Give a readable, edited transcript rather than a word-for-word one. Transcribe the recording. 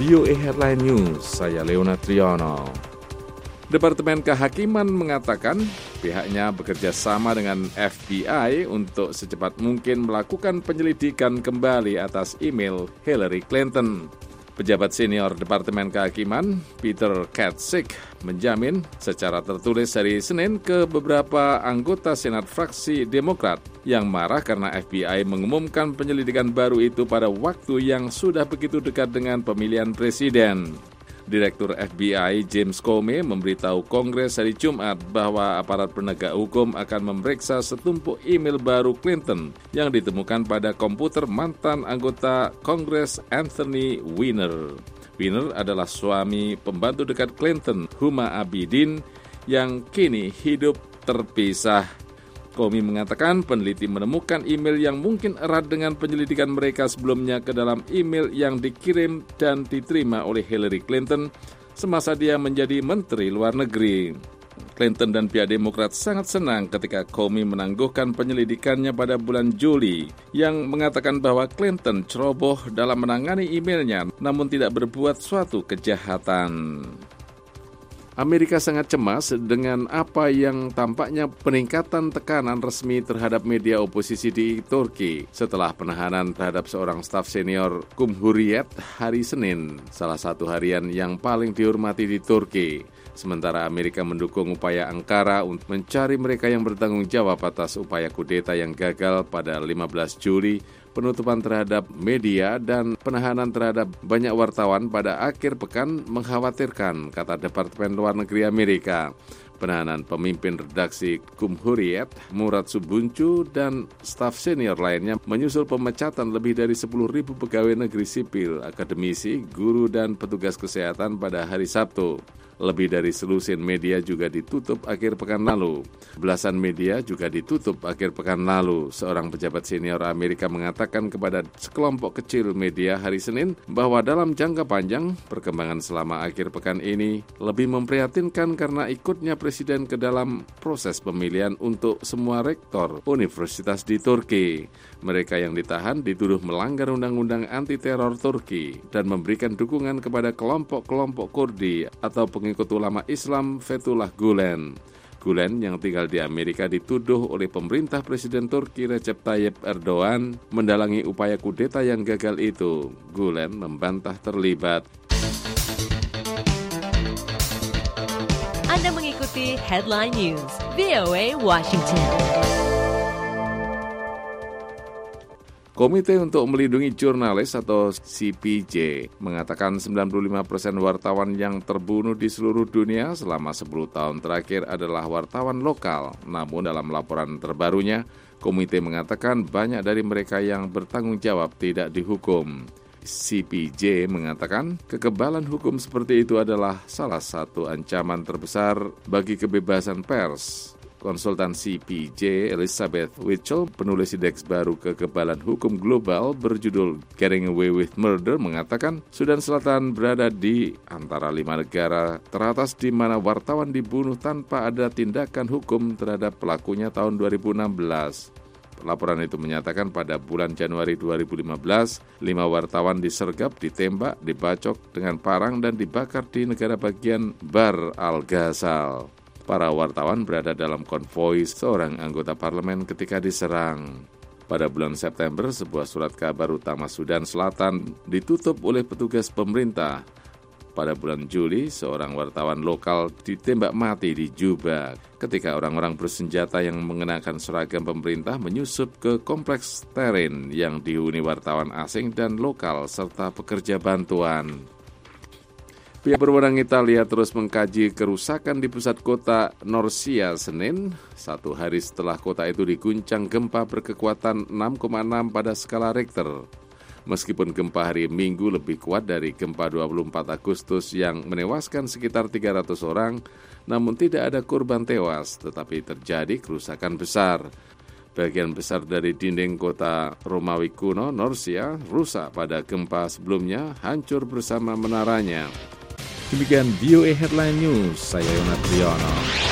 VOA Headline News, saya Leonard Triono. Departemen Kehakiman mengatakan pihaknya bekerja sama dengan FBI untuk secepat mungkin melakukan penyelidikan kembali atas email Hillary Clinton. Pejabat senior Departemen Kehakiman, Peter Katsik, menjamin secara tertulis hari Senin ke beberapa anggota Senat fraksi Demokrat yang marah karena FBI mengumumkan penyelidikan baru itu pada waktu yang sudah begitu dekat dengan pemilihan presiden. Direktur FBI James Comey memberitahu Kongres hari Jumat bahwa aparat penegak hukum akan memeriksa setumpuk email baru Clinton yang ditemukan pada komputer mantan anggota Kongres Anthony Weiner. Weiner adalah suami pembantu dekat Clinton, Huma Abedin, yang kini hidup terpisah. Comey mengatakan peneliti menemukan email yang mungkin erat dengan penyelidikan mereka sebelumnya ke dalam email yang dikirim dan diterima oleh Hillary Clinton semasa dia menjadi Menteri Luar Negeri. Clinton dan pihak Demokrat sangat senang ketika Comey menangguhkan penyelidikannya pada bulan Juli yang mengatakan bahwa Clinton ceroboh dalam menangani emailnya namun tidak berbuat suatu kejahatan. Amerika sangat cemas dengan apa yang tampaknya peningkatan tekanan resmi terhadap media oposisi di Turki setelah penahanan terhadap seorang staf senior Cumhuriyet hari Senin, salah satu harian yang paling dihormati di Turki. Sementara Amerika mendukung upaya Ankara untuk mencari mereka yang bertanggung jawab atas upaya kudeta yang gagal pada 15 Juli, penutupan terhadap media dan penahanan terhadap banyak wartawan pada akhir pekan mengkhawatirkan, kata Departemen Luar Negeri Amerika. Penahanan pemimpin redaksi Cumhuriyet, Murad Subuncu, dan staf senior lainnya menyusul pemecatan lebih dari 10.000 pegawai negeri sipil, akademisi, guru, dan petugas kesehatan pada hari Sabtu. Lebih dari selusin media juga ditutup akhir pekan lalu. Belasan media juga ditutup akhir pekan lalu. Seorang pejabat senior Amerika mengatakan kepada sekelompok kecil media hari Senin bahwa dalam jangka panjang, perkembangan selama akhir pekan ini lebih memprihatinkan karena ikutnya presiden ke dalam proses pemilihan untuk semua rektor universitas di Turki. Mereka yang ditahan dituduh melanggar undang-undang anti-teror Turki dan memberikan dukungan kepada kelompok-kelompok Kurdi atau pengikut ulama Islam Fethullah Gulen. Gulen yang tinggal di Amerika dituduh oleh pemerintah Presiden Turki Recep Tayyip Erdogan mendalangi upaya kudeta yang gagal itu. Gulen membantah terlibat. Anda mengikuti Headline News, VOA Washington. Komite untuk Melindungi Jurnalis atau CPJ mengatakan 95% wartawan yang terbunuh di seluruh dunia selama 10 tahun terakhir adalah wartawan lokal. Namun dalam laporan terbarunya, komite mengatakan banyak dari mereka yang bertanggung jawab tidak dihukum. CPJ mengatakan kekebalan hukum seperti itu adalah salah satu ancaman terbesar bagi kebebasan pers. Konsultan CPJ Elizabeth Witchell, penulis indeks baru kekebalan hukum global berjudul Getting Away with Murder, mengatakan Sudan Selatan berada di antara 5 negara teratas di mana wartawan dibunuh tanpa ada tindakan hukum terhadap pelakunya tahun 2016. Laporan itu menyatakan pada bulan Januari 2015, 5 wartawan disergap, ditembak, dibacok dengan parang dan dibakar di negara bagian Bahr al-Ghazal. Para wartawan berada dalam konvoi seorang anggota parlemen ketika diserang. Pada bulan September, sebuah surat kabar utama Sudan Selatan ditutup oleh petugas pemerintah. Pada bulan Juli, seorang wartawan lokal ditembak mati di Juba ketika orang-orang bersenjata yang mengenakan seragam pemerintah menyusup ke kompleks Terin yang dihuni wartawan asing dan lokal serta pekerja bantuan. Pihak berwenang Italia terus mengkaji kerusakan di pusat kota Norcia Senin, 1 hari setelah kota itu diguncang gempa berkekuatan 6,6 pada skala Richter. Meskipun gempa hari Minggu lebih kuat dari gempa 24 Agustus yang menewaskan sekitar 300 orang, namun tidak ada korban tewas, tetapi terjadi kerusakan besar. Bagian besar dari dinding kota Romawi kuno Norcia rusak pada gempa sebelumnya, hancur bersama menaranya. Demikian VOA Headline News, saya Leonard Triono.